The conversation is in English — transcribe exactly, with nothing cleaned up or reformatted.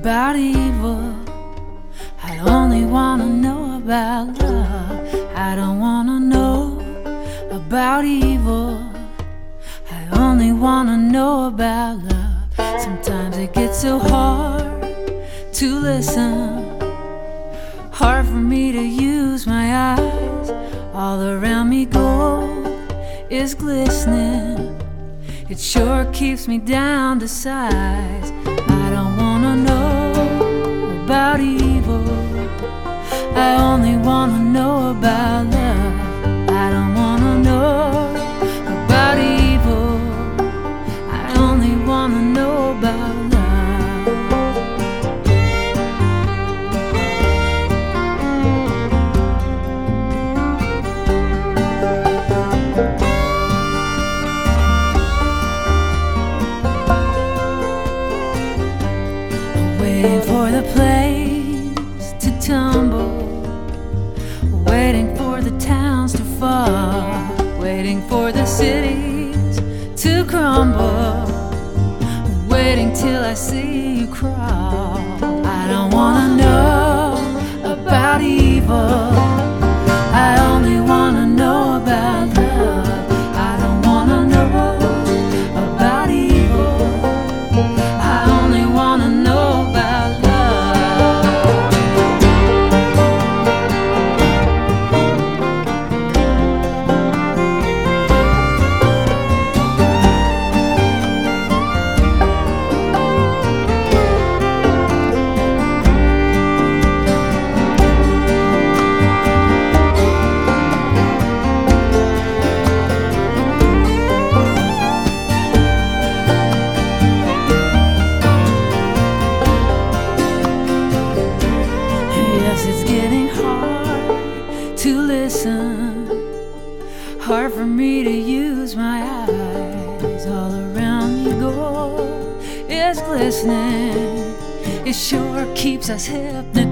about evil. I only wanna know about love. I don't wanna know about evil. I only wanna know about love. Sometimes it gets so hard to listen, hard for me to use my eyes. All around me gold is glistening. It sure keeps me down to size. I don't wanna know about evil. I only wanna know about love. I don't wanna know about evil. I only wanna know about love. Waiting for the place to tumble, waiting for the towns to fall, waiting for the cities to crumble, waiting till I see you crawl. I don't wanna know about evil. I only wanna know about love. I don't wanna know about evil. I only wanna know about love. It's getting hard to listen, hard for me to use my eyes. All around me gold is glistening. It sure keeps us hypnotized.